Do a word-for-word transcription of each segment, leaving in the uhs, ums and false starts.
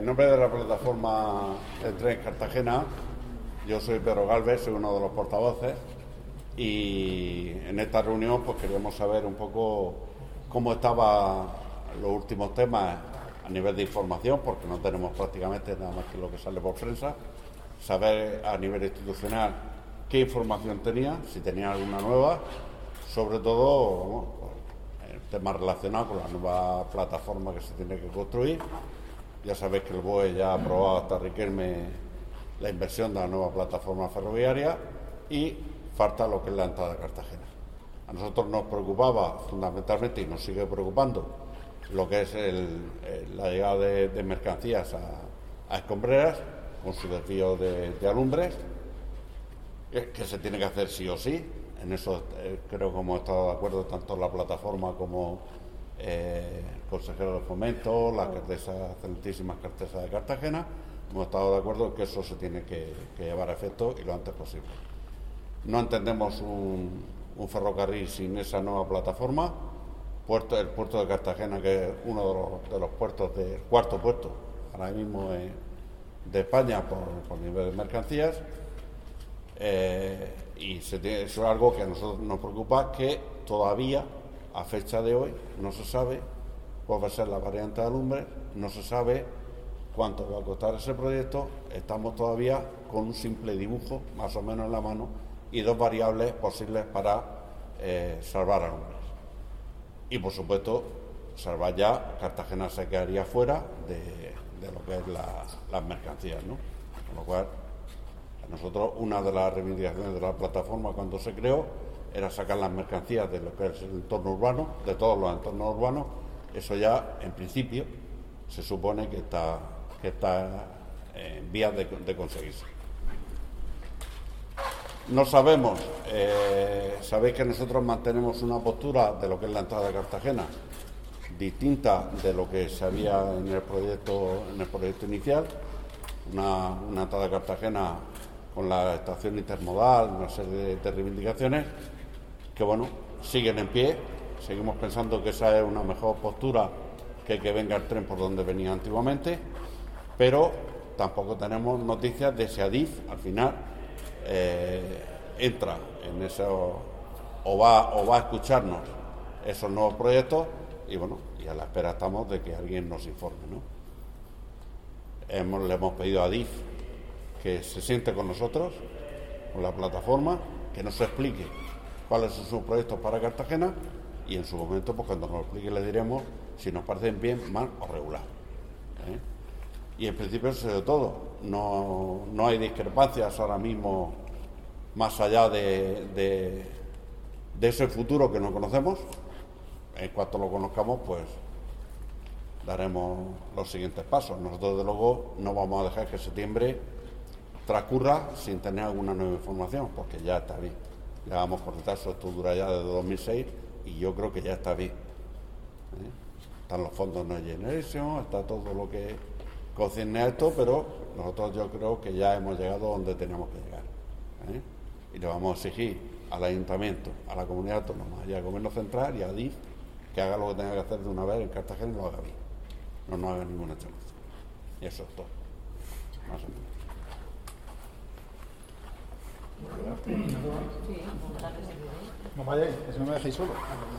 En nombre de la plataforma de Tren Cartagena, yo soy Pedro Galvez, soy uno de los portavoces, y en esta reunión pues queríamos saber un poco cómo estaban los últimos temas a nivel de información, porque no tenemos prácticamente nada más que lo que sale por prensa, saber a nivel institucional qué información tenía, si tenía alguna nueva, sobre todo bueno, el tema relacionado con la nueva plataforma que se tiene que construir. Ya sabéis que el B O E ya ha aprobado hasta Riquelme la inversión de la nueva plataforma ferroviaria y falta lo que es la entrada de Cartagena. A nosotros nos preocupaba fundamentalmente y nos sigue preocupando lo que es el, el, la llegada de, de mercancías a, a escombreras con su desvío de, de alumbres, que, que se tiene que hacer sí o sí. En eso eh, creo que hemos estado de acuerdo tanto la plataforma como eh, el consejero de Fomento, la alcaldesa, excelentísima alcaldesa de Cartagena. Hemos estado de acuerdo en que eso se tiene que, que llevar a efecto y lo antes posible. No entendemos un, un ferrocarril sin esa nueva plataforma. Puerto, el puerto de Cartagena, que es uno de los, de los puertos, del cuarto puerto ahora mismo eh, de España por, por nivel de mercancías, eh, y se tiene, eso es algo que a nosotros nos preocupa, que todavía a fecha de hoy no se sabe cuál va a ser la variante de alumbre, no se sabe cuánto va a costar ese proyecto. Estamos todavía con un simple dibujo más o menos en la mano y dos variables posibles para eh, salvar alumbres. Y por supuesto, salvar ya, Cartagena se quedaría fuera de, de lo que es la, las mercancías, ¿no? Con lo cual, a nosotros una de las reivindicaciones de la plataforma cuando se creó era sacar las mercancías de lo que es el entorno urbano, de todos los entornos urbanos. Eso ya, en principio, se supone que está, que está en vías de, de conseguirse. No sabemos, eh, sabéis que nosotros mantenemos una postura de lo que es la entrada de Cartagena distinta de lo que se había en el proyecto, en el proyecto inicial, una, una entrada de Cartagena con la estación intermodal, una serie de, de reivindicaciones que bueno, siguen en pie. Seguimos pensando que esa es una mejor postura que que venga el tren por donde venía antiguamente, pero tampoco tenemos noticias de si Adif al final eh, entra en eso o va o va a escucharnos esos nuevos proyectos, y bueno, y a la espera estamos de que alguien nos informe, ¿no? Hemos, le hemos pedido a Adif que se siente con nosotros, con la plataforma, que nos explique cuáles son sus proyectos para Cartagena, y en su momento, pues cuando nos lo explique, le diremos si nos parecen bien, mal o regular, ¿eh? Y en principio eso es de todo. No, no hay discrepancias ahora mismo más allá de, de, de ese futuro que no conocemos. En cuanto lo conozcamos, pues daremos los siguientes pasos. Nosotros, desde luego, no vamos a dejar que septiembre transcurra sin tener alguna nueva información, porque ya está bien. Ya vamos por retraso, esto dura ya desde dos mil seis y yo creo que ya está bien, ¿eh? Están los fondos Next Generation, está todo lo que concierne a esto, pero nosotros yo creo que ya hemos llegado donde teníamos que llegar, ¿eh? Y le vamos a exigir al Ayuntamiento, a la Comunidad Autónoma y al Gobierno Central y a Adif que haga lo que tenga que hacer de una vez en Cartagena y lo haga bien, no nos haga ninguna chance. Y eso es todo, más o menos. No vayáis, que si no me dejéis solo.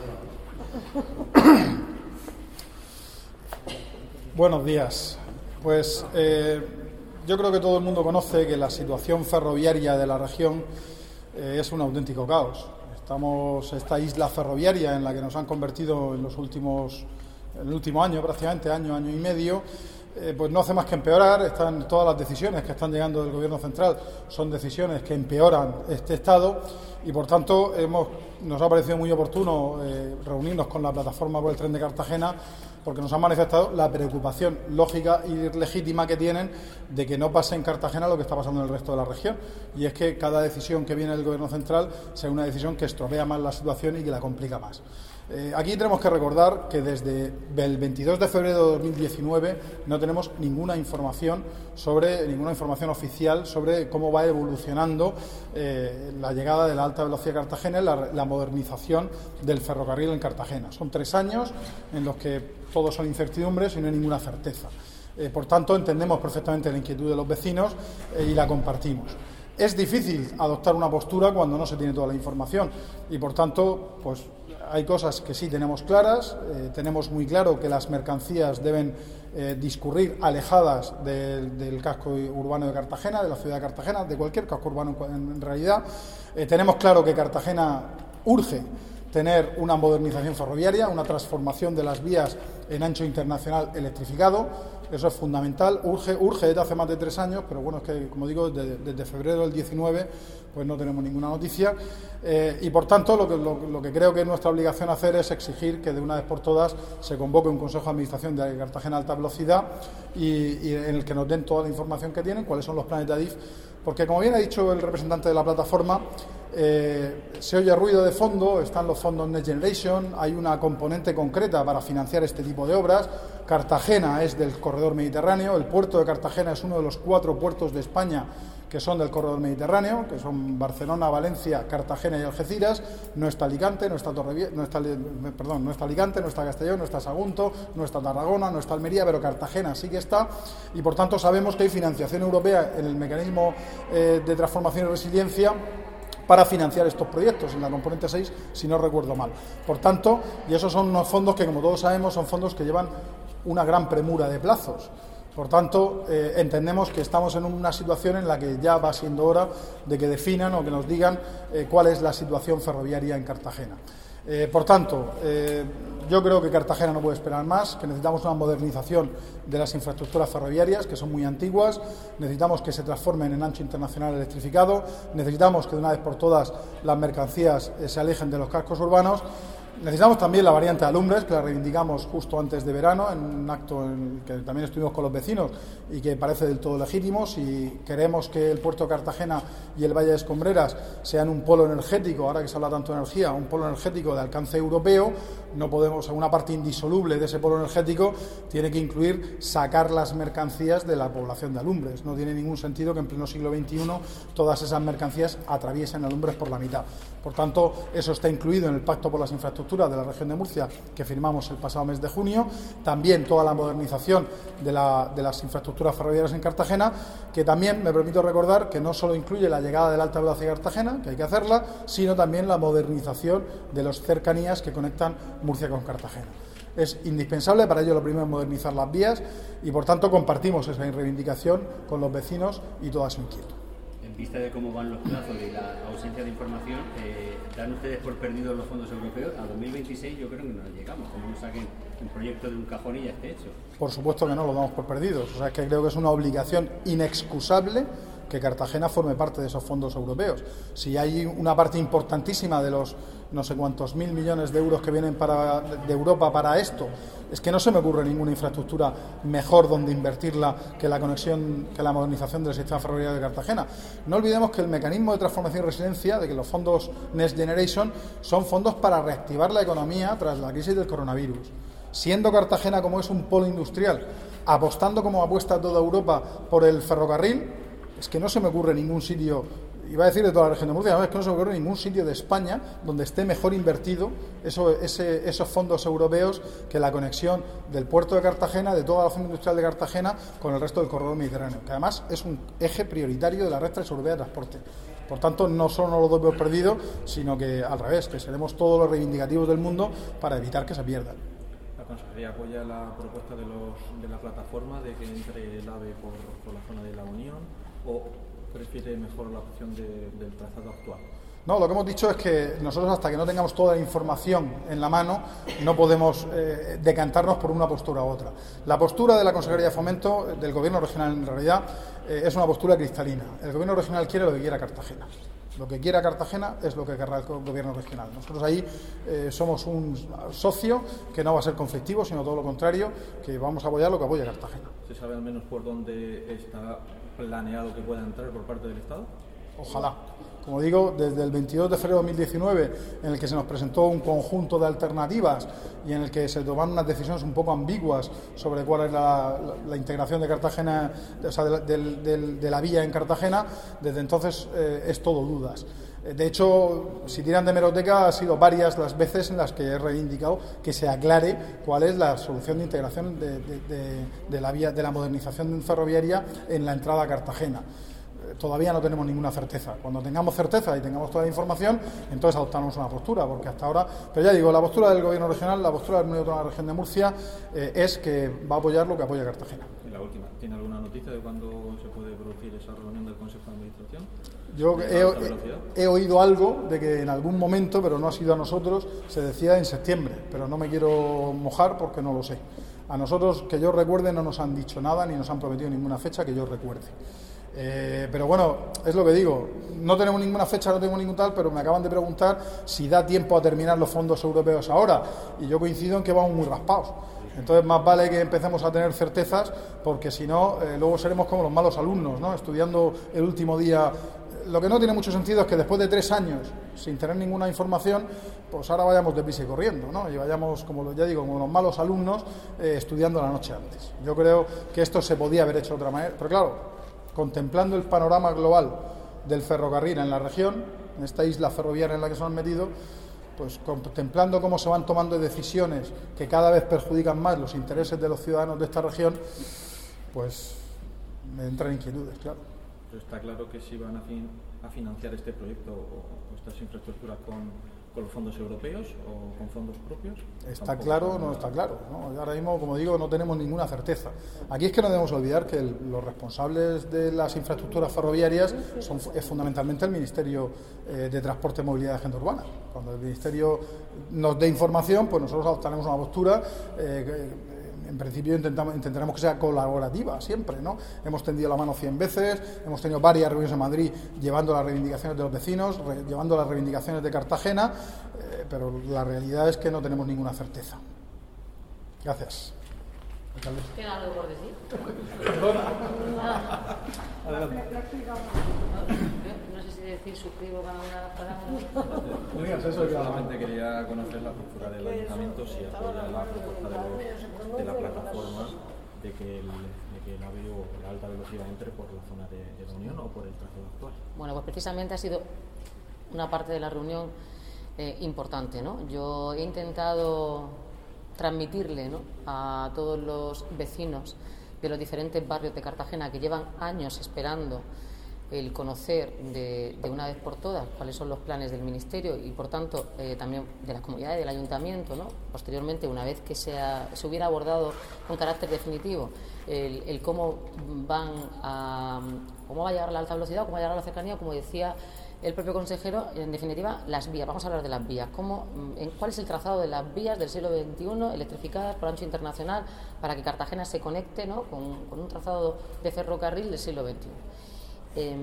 Buenos días. Pues eh, yo creo que todo el mundo conoce que la situación ferroviaria de la región eh, es un auténtico caos. Estamos esta isla ferroviaria en la que nos han convertido en los últimos, en el último año, prácticamente año, año y medio. Eh, pues no hace más que empeorar. Están todas las decisiones que están llegando del Gobierno Central son decisiones que empeoran este estado y por tanto hemos, nos ha parecido muy oportuno eh, reunirnos con la plataforma por el tren de Cartagena, porque nos han manifestado la preocupación lógica y legítima que tienen de que no pase en Cartagena lo que está pasando en el resto de la región, y es que cada decisión que viene del Gobierno Central sea una decisión que estropea más la situación y que la complica más. Eh, aquí tenemos que recordar que desde el veintidós de febrero de dos mil diecinueve no tenemos ninguna información sobre ninguna información oficial sobre cómo va evolucionando eh, la llegada de la alta velocidad a Cartagena y la, la modernización del ferrocarril en Cartagena. Son tres años en los que todos son incertidumbres y no hay ninguna certeza. Eh, por tanto, entendemos perfectamente la inquietud de los vecinos eh, y la compartimos. Es difícil adoptar una postura cuando no se tiene toda la información y, por tanto, pues hay cosas que sí tenemos claras. Eh, tenemos muy claro que las mercancías deben eh, discurrir alejadas de, del casco urbano de Cartagena, de la ciudad de Cartagena, de cualquier casco urbano en, en realidad. Eh, tenemos claro que Cartagena urge tener una modernización ferroviaria, una transformación de las vías en ancho internacional electrificado. Eso es fundamental, urge, urge desde hace más de tres años, pero bueno, es que, como digo, desde, desde febrero del diecinueve pues no tenemos ninguna noticia eh, y, por tanto, lo que, lo, lo que creo que es nuestra obligación hacer es exigir que de una vez por todas se convoque un Consejo de Administración de Cartagena Alta Velocidad y, y en el que nos den toda la información que tienen, cuáles son los planes de Adif, porque, como bien ha dicho el representante de la plataforma, eh, se oye ruido de fondo, están los fondos Next Generation, hay una componente concreta para financiar este tipo de obras. Cartagena es del corredor mediterráneo, el puerto de Cartagena es uno de los cuatro puertos de España que son del corredor mediterráneo, que son Barcelona, Valencia, Cartagena y Algeciras. No está Alicante, no está Torrevieja, no está, perdón, no está Alicante, no está Castellón, no está Sagunto, no está Tarragona, no está Almería, pero Cartagena sí que está, y por tanto sabemos que hay financiación europea en el mecanismo eh, de transformación y resiliencia para financiar estos proyectos, en la componente seis, si no recuerdo mal. Por tanto, y esos son unos fondos que, como todos sabemos, son fondos que llevan una gran premura de plazos. Por tanto, eh, entendemos que estamos en una situación en la que ya va siendo hora de que definan o que nos digan eh, cuál es la situación ferroviaria en Cartagena. Eh, por tanto, eh, yo creo que Cartagena no puede esperar más, que necesitamos una modernización de las infraestructuras ferroviarias, que son muy antiguas, necesitamos que se transformen en ancho internacional electrificado, necesitamos que de una vez por todas las mercancías eh, se alejen de los cascos urbanos. Necesitamos también la variante de Alumbres, que la reivindicamos justo antes de verano, en un acto en el que también estuvimos con los vecinos y que parece del todo legítimo. Si queremos que el puerto de Cartagena y el Valle de Escombreras sean un polo energético, ahora que se habla tanto de energía, un polo energético de alcance europeo, no podemos, una parte indisoluble de ese polo energético tiene que incluir sacar las mercancías de la población de Alumbres. No tiene ningún sentido que en pleno siglo veintiuno todas esas mercancías atraviesen Alumbres por la mitad. Por tanto, eso está incluido en el Pacto por las Infraestructuras de la región de Murcia, que firmamos el pasado mes de junio. También toda la modernización de, la, de las infraestructuras ferroviarias en Cartagena, que también me permito recordar que no solo incluye la llegada de la alta velocidad a Cartagena, que hay que hacerla, sino también la modernización de las cercanías que conectan Murcia con Cartagena. Es indispensable, para ello lo primero es modernizar las vías y, por tanto, compartimos esa reivindicación con los vecinos y toda su inquietud. En vista de cómo van los plazos y la ausencia de información, eh, ¿dan ustedes por perdidos los fondos europeos? A dos mil veintiséis yo creo que no llegamos, como no saquen un proyecto de un cajón y ya esté hecho. Por supuesto que no, lo damos por perdidos. O sea, es que creo que es una obligación inexcusable que Cartagena forme parte de esos fondos europeos. Si hay una parte importantísima de los no sé cuántos mil millones de euros que vienen para, de Europa para esto, es que no se me ocurre ninguna infraestructura mejor donde invertirla que la conexión, que la modernización del sistema ferroviario de Cartagena. No olvidemos que el mecanismo de transformación y resiliencia, de que los fondos Next Generation son fondos para reactivar la economía tras la crisis del coronavirus. Siendo Cartagena, como es un polo industrial, apostando como apuesta toda Europa por el ferrocarril, es que no se me ocurre ningún sitio, iba a decir de toda la región de Murcia, no, es que no se me ocurre ningún sitio de España donde esté mejor invertido eso, ese, esos fondos europeos que la conexión del puerto de Cartagena, de toda la zona industrial de Cartagena, con el resto del corredor mediterráneo, que además es un eje prioritario de la red transeuropea de transporte. Por tanto, no solo no lo doy por perdido, sino que al revés, que seremos todos los reivindicativos del mundo para evitar que se pierdan. ¿La Consejería apoya la propuesta de, los, de la plataforma de que entre el AVE por, por la zona de la Unión o prefiere mejor la opción de, del trazado actual? No, lo que hemos dicho es que nosotros, hasta que no tengamos toda la información en la mano, no podemos eh, decantarnos por una postura u otra. La postura de la Consejería de Fomento, del Gobierno regional, en realidad, eh, es una postura cristalina. El Gobierno regional quiere lo que quiera Cartagena. Lo que quiera Cartagena es lo que querrá el Gobierno regional. Nosotros ahí eh, somos un socio que no va a ser conflictivo, sino todo lo contrario, que vamos a apoyar lo que apoya Cartagena. ¿Se sabe al menos por dónde está planeado que pueda entrar por parte del Estado? Ojalá. como digo, desde el veintidós de febrero de dos mil diecinueve, en el que se nos presentó un conjunto de alternativas y en el que se tomaron unas decisiones un poco ambiguas sobre cuál es la, la, la integración de Cartagena, o sea, de, de, de, de la vía en Cartagena, desde entonces eh, es todo dudas. De hecho, si tiran de hemeroteca, ha sido varias las veces en las que he reivindicado que se aclare cuál es la solución de integración de, de, de, de la vía, de la modernización ferroviaria en la entrada a Cartagena. Todavía no tenemos ninguna certeza. Cuando tengamos certeza y tengamos toda la información, entonces adoptamos una postura, porque hasta ahora, pero ya digo, la postura del Gobierno regional, la postura del Comunidad Autónoma de la Región de Murcia eh, es que va a apoyar lo que apoya Cartagena. Y la última, ¿tiene alguna noticia de cuándo se puede producir esa reunión del Consejo de Administración? Yo he, he, he oído algo de que en algún momento, pero no ha sido a nosotros, se decía en septiembre, pero no me quiero mojar porque no lo sé. A nosotros, que yo recuerde, no nos han dicho nada ni nos han prometido ninguna fecha que yo recuerde. Eh, pero bueno, es lo que digo, no tenemos ninguna fecha, no tenemos ningún tal, pero me acaban de preguntar si da tiempo a terminar los fondos europeos ahora, y yo coincido en que vamos muy raspados. Entonces más vale que empecemos a tener certezas, porque si no, eh, luego seremos como los malos alumnos, ¿no? Estudiando el último día. Lo que no tiene mucho sentido es que después de tres años sin tener ninguna información, pues ahora vayamos deprisa y corriendo, ¿no? Y vayamos, como ya digo, como los malos alumnos, eh, estudiando la noche antes. Yo creo que esto se podía haber hecho de otra manera, pero claro, contemplando el panorama global del ferrocarril en la región, en esta isla ferroviaria en la que se han metido, pues contemplando cómo se van tomando decisiones que cada vez perjudican más los intereses de los ciudadanos de esta región, pues me entran inquietudes, claro. Pero está claro que si van a, fin, a financiar este proyecto o, o estas infraestructuras con, con los fondos europeos o con fondos propios. Está claro o no está claro, ¿no? Ahora mismo, como digo, no tenemos ninguna certeza. Aquí es que no debemos olvidar que el, los responsables de las infraestructuras ferroviarias son es fundamentalmente el Ministerio eh, de Transporte, Movilidad y Agenda Urbana. Cuando el Ministerio nos dé información, pues nosotros adoptaremos una postura eh, que, en principio intentamos, intentaremos que sea colaborativa siempre, ¿no? Hemos tendido la mano cien veces, hemos tenido varias reuniones en Madrid llevando las reivindicaciones de los vecinos, re, llevando las reivindicaciones de Cartagena, eh, pero la realidad es que no tenemos ninguna certeza. Gracias. ¿Tiene algo por decir? No sé si decir suscribo cada una de las palabras. Solamente quería conocer la postura del Ayuntamiento, si apoya la propuesta de, los, de la plataforma de que el, de que el AVE o la alta velocidad entre por la zona de, de la Unión o por el trazado actual. Bueno, pues precisamente ha sido una parte de la reunión eh, importante, ¿no? Yo he intentado transmitirle, ¿no?, a todos los vecinos de los diferentes barrios de Cartagena que llevan años esperando el conocer de, de una vez por todas cuáles son los planes del Ministerio y, por tanto, eh, también de las comunidades, del Ayuntamiento, ¿no? Posteriormente, una vez que se, ha, se hubiera abordado con carácter definitivo el, el cómo van a cómo va a llegar la alta velocidad, cómo va a llegar la cercanía, como decía el propio consejero, en definitiva, las vías. Vamos a hablar de las vías. ¿Cómo, en, ¿Cuál es el trazado de las vías del siglo veintiuno electrificadas por ancho internacional para que Cartagena se conecte, ¿no?, con, con un trazado de ferrocarril del siglo veintiuno? Eh,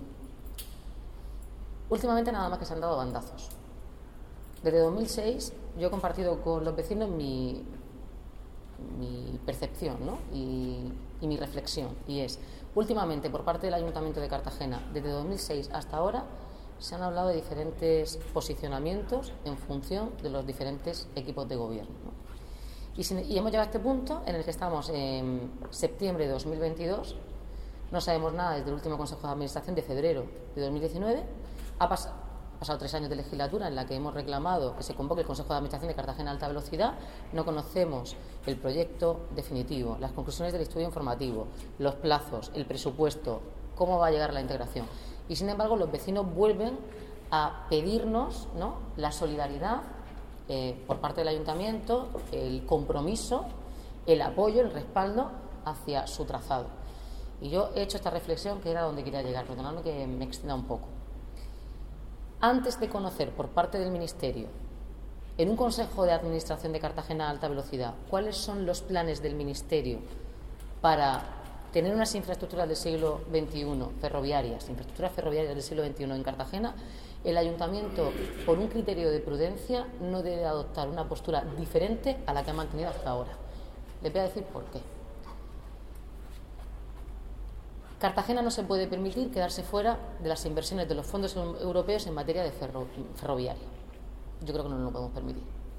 últimamente nada más que se han dado bandazos. Desde dos mil seis yo he compartido con los vecinos mi, mi percepción, ¿no?, y, y mi reflexión, y es, últimamente por parte del Ayuntamiento de Cartagena, desde dos mil seis hasta ahora, se han hablado de diferentes posicionamientos en función de los diferentes equipos de gobierno, ¿no? Y, sin, y hemos llegado a este punto en el que estamos en septiembre de dos mil veintidós, no sabemos nada desde el último Consejo de Administración de febrero de dos mil diecinueve, ha pasado, ha pasado tres años de legislatura en la que hemos reclamado que se convoque el Consejo de Administración de Cartagena Alta Velocidad, no conocemos el proyecto definitivo, las conclusiones del estudio informativo, los plazos, el presupuesto, cómo va a llegar la integración. Y sin embargo los vecinos vuelven a pedirnos, ¿no?, la solidaridad eh, por parte del Ayuntamiento, el compromiso, el apoyo, el respaldo hacia su trazado. Y yo he hecho esta reflexión que era donde quería llegar, perdonadme que me extienda un poco. Antes de conocer por parte del Ministerio, en un Consejo de Administración de Cartagena Alta Velocidad, cuáles son los planes del Ministerio para tener unas infraestructuras del siglo veintiuno, ferroviarias, infraestructuras ferroviarias del siglo veintiuno en Cartagena, el Ayuntamiento, por un criterio de prudencia, no debe adoptar una postura diferente a la que ha mantenido hasta ahora. Les voy a decir por qué. Cartagena no se puede permitir quedarse fuera de las inversiones de los fondos europeos en materia de ferro, ferroviaria. Yo creo que no nos lo podemos permitir.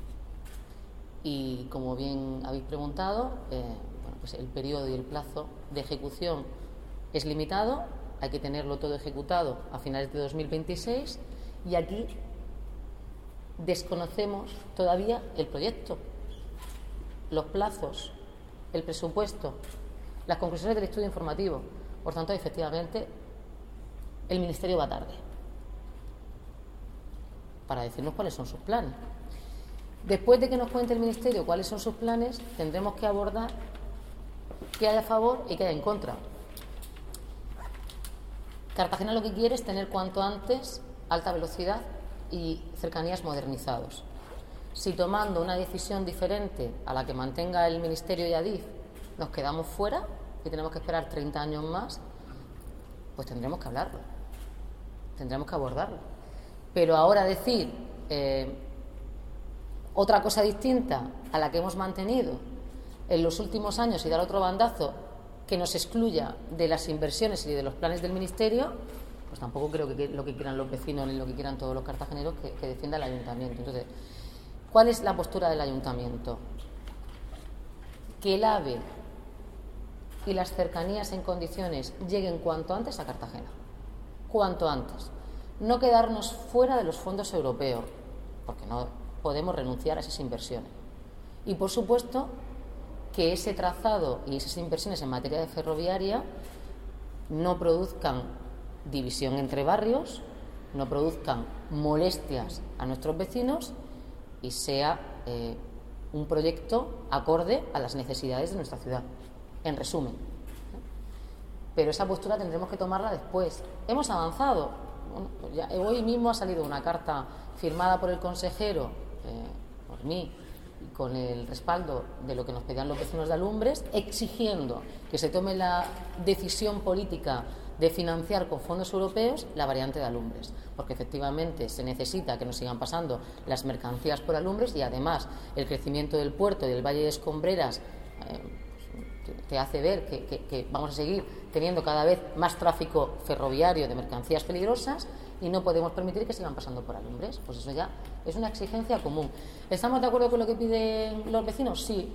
Y como bien habéis preguntado, eh, bueno, pues el periodo y el plazo de ejecución es limitado, hay que tenerlo todo ejecutado a finales de dos mil veintiséis y aquí desconocemos todavía el proyecto, los plazos, el presupuesto, las conclusiones del estudio informativo. Por tanto, efectivamente, el Ministerio va tarde para decirnos cuáles son sus planes. Después de que nos cuente el Ministerio cuáles son sus planes, tendremos que abordar qué hay a favor y qué hay en contra. Cartagena lo que quiere es tener cuanto antes alta velocidad y cercanías modernizados. Si tomando una decisión diferente a la que mantenga el Ministerio y Adif nos quedamos fuera y tenemos que esperar treinta años más, pues tendremos que hablarlo, tendremos que abordarlo. Pero ahora decir eh, otra cosa distinta a la que hemos mantenido en los últimos años y dar otro bandazo que nos excluya de las inversiones y de los planes del Ministerio, pues tampoco creo que lo que quieran los vecinos ni lo que quieran todos los cartageneros que, que defienda el Ayuntamiento. Entonces, ¿cuál es la postura del Ayuntamiento? Que el AVE y las cercanías en condiciones lleguen cuanto antes a Cartagena, cuanto antes. No quedarnos fuera de los fondos europeos, porque no podemos renunciar a esas inversiones. Y, por supuesto, que ese trazado y esas inversiones en materia de ferroviaria no produzcan división entre barrios, no produzcan molestias a nuestros vecinos y sea eh, un proyecto acorde a las necesidades de nuestra ciudad, en resumen. Pero esa postura tendremos que tomarla después. Hemos avanzado. Bueno, pues ya, hoy mismo ha salido una carta firmada por el consejero, eh, por mí, con el respaldo de lo que nos pedían los vecinos de Alumbres, exigiendo que se tome la decisión política de financiar con fondos europeos la variante de Alumbres, porque efectivamente se necesita que nos sigan pasando las mercancías por Alumbres y además el crecimiento del puerto y del Valle de Escombreras eh, te hace ver que, que, que vamos a seguir teniendo cada vez más tráfico ferroviario de mercancías peligrosas y no podemos permitir que sigan pasando por Alumbres. Pues eso ya es una exigencia común. ¿Estamos de acuerdo con lo que piden los vecinos? Sí.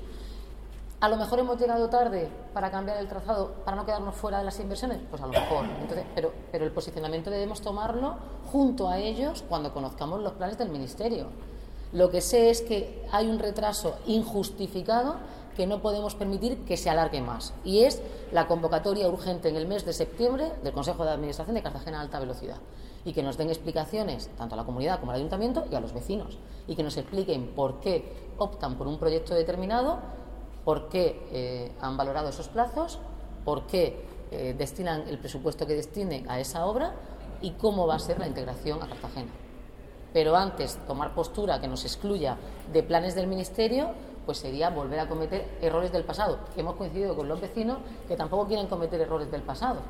A lo mejor hemos llegado tarde para cambiar el trazado, para no quedarnos fuera de las inversiones, pues a lo mejor. Entonces, pero, pero el posicionamiento debemos tomarlo junto a ellos cuando conozcamos los planes del Ministerio. Lo que sé es que hay un retraso injustificado que no podemos permitir que se alargue más, y es la convocatoria urgente en el mes de septiembre del Consejo de Administración de Cartagena Alta Velocidad, y que nos den explicaciones tanto a la comunidad como al Ayuntamiento y a los vecinos, y que nos expliquen por qué optan por un proyecto determinado, por qué eh, han valorado esos plazos, por qué eh, destinan el presupuesto que destinen a esa obra y cómo va a ser la integración a Cartagena. Pero antes, tomar postura que nos excluya de planes del Ministerio, pues sería volver a cometer errores del pasado. Hemos coincidido con los vecinos que tampoco quieren cometer errores del pasado,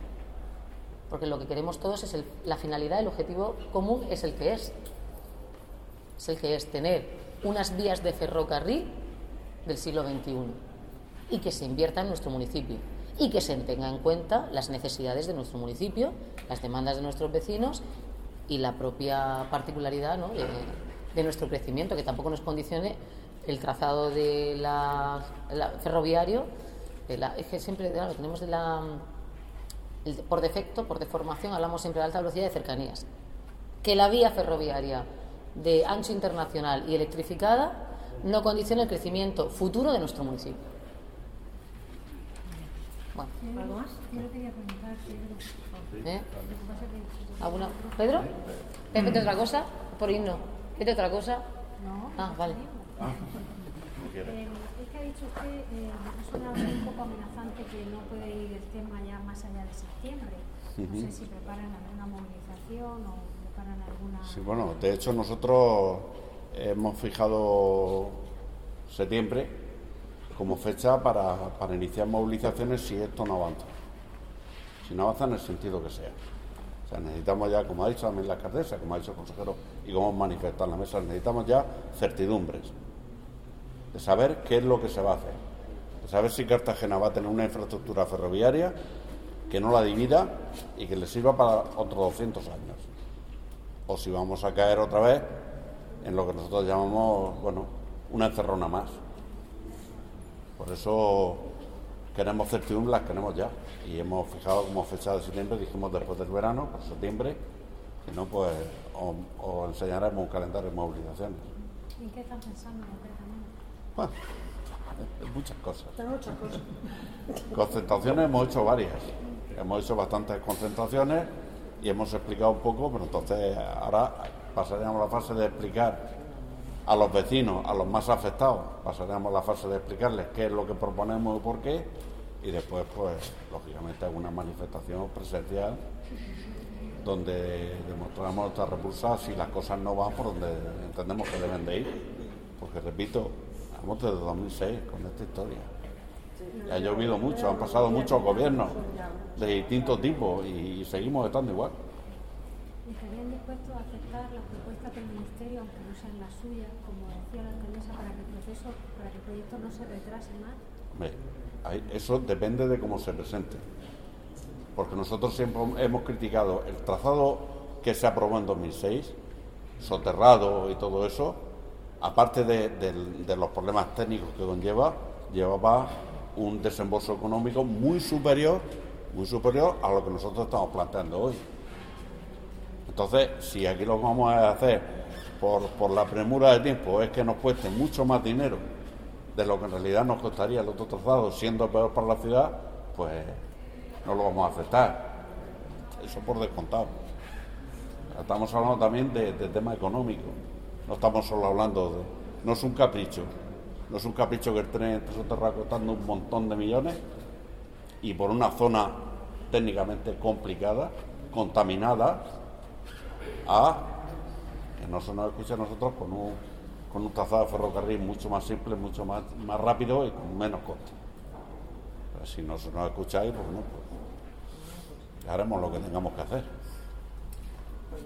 porque lo que queremos todos es el, la finalidad, el objetivo común es el que es. Es el que es tener unas vías de ferrocarril del siglo veintiuno y que se invierta en nuestro municipio y que se tenga en cuenta las necesidades de nuestro municipio, las demandas de nuestros vecinos y la propia particularidad, ¿no?, de, de nuestro crecimiento, que tampoco nos condicione el trazado de la, la ferroviario. De la, es que siempre, claro, tenemos de la, el, por defecto, por deformación, hablamos siempre de alta velocidad y de cercanías. Que la vía ferroviaria de ancho internacional y electrificada no condiciona el crecimiento futuro de nuestro municipio. Bueno. ¿Algo más? Yo le quería preguntar, Pedro. ¿Eh? ¿Alguna? ¿Pedro? ¿Vete otra cosa? Por irnos. ¿Vete otra cosa? No. Ah, vale. Eh, es que ha dicho usted, eh, me suena un poco amenazante que no puede ir el tema ya más allá de septiembre. No sé si preparan alguna movilización o preparan alguna... Sí, bueno, de hecho nosotros hemos fijado septiembre como fecha para, para iniciar movilizaciones si esto no avanza. Si no avanza en el sentido que sea. O sea, necesitamos ya, como ha dicho también la alcaldesa, como ha dicho el consejero y como hemos manifestado en la mesa, necesitamos ya certidumbres de saber qué es lo que se va a hacer, de saber si Cartagena va a tener una infraestructura ferroviaria que no la divida y que le sirva para otros doscientos años. O si vamos a caer otra vez en lo que nosotros llamamos, bueno, una encerrona más. Por eso queremos certidumbre, las queremos ya. Y hemos fijado como fecha de septiembre, dijimos después del verano, por septiembre, si no, pues os, os enseñaremos un calendario de movilizaciones. ¿En qué están pensando concretamente? Bueno, muchas cosas. Muchas cosas. Concentraciones hemos hecho varias. Hemos hecho bastantes concentraciones y hemos explicado un poco, pero entonces ahora pasaríamos a la fase de explicar a los vecinos, a los más afectados, pasaríamos a la fase de explicarles qué es lo que proponemos y por qué, y después, pues, lógicamente, alguna manifestación presencial donde demostramos nuestra repulsa si las cosas no van por donde entendemos que deben de ir. Porque, repito, estamos desde dos mil seis con esta historia. Ha llovido mucho, han pasado muchos gobiernos de distintos tipos y seguimos estando igual. ¿Estarían dispuestos a aceptar las propuestas del Ministerio, aunque no sean las suyas, como decía la alcaldesa, para que el proceso, para que el proyecto no se retrase más? Hombre, eso depende de cómo se presente. Porque nosotros siempre hemos criticado el trazado que se aprobó en dos mil seis, soterrado y todo eso, aparte de, de, de los problemas técnicos que conlleva, llevaba un desembolso económico muy superior, muy superior a lo que nosotros estamos planteando hoy. Entonces, si aquí lo que vamos a hacer por, por la premura de tiempo es que nos cueste mucho más dinero de lo que en realidad nos costaría el otro trazado, siendo peor para la ciudad, pues no lo vamos a aceptar. Eso por descontado. Estamos hablando también de, de tema económico. No estamos solo hablando de... No es un capricho. No es un capricho que el tren esté soterrado costando un montón de millones y por una zona técnicamente complicada, contaminada, a que no se nos escuche a nosotros con un, con un trazado de ferrocarril mucho más simple, mucho más, más rápido y con menos coste. Pero si no se nos escucháis, pues no, pues haremos lo que tengamos que hacer.